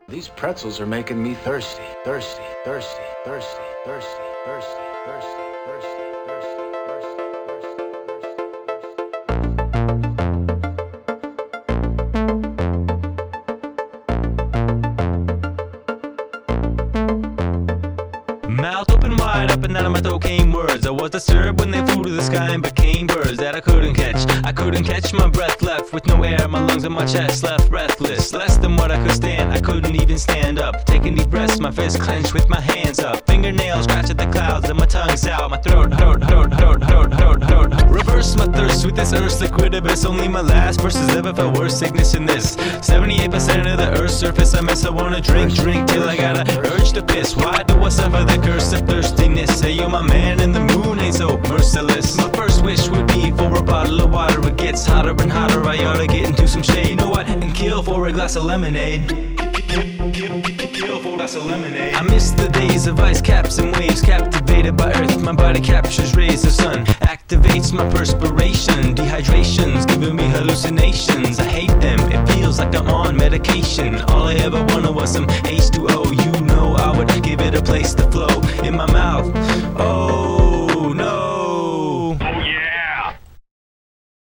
These pretzels are making me thirsty, thirsty, thirsty, thirsty, thirsty, thirsty, thirsty, thirsty, thirsty, Mouth open wide up and out of my throat came words. I was disturbed when they flew to the sky and became birds that I couldn't catch. I couldn't catch my breath, left with no air. My lungs and my chest left breathless, less than what I could stand. I couldn't even stand up. Taking deep breaths, my fist clenched with my hands up. Fingernails scratch at the clouds and my tongue's out. My throat hurt. Reverse my thirst with this earth's liquid abyss. Only my last verses ever felt worse sickness in this. 78% of the earth's surface I miss. I wanna drink till I got a urge to piss. Why do I suffer the curse of thirstiness? Hey yo, my man in the moon ain't so merciless. My first wish would be for a bottle of water. It gets hotter and hotter, I ought to get into some shade. You know what? And kill for a glass of lemonade. Kill for a glass of lemonade. I miss the days of ice caps and waves. Captivated by earth, my body captures rays of sun. Activates my perspiration. Dehydration's giving me hallucinations. I hate them, it feels like I'm on medication. All I ever wanted was some H2O. You know I would give it a place to flow.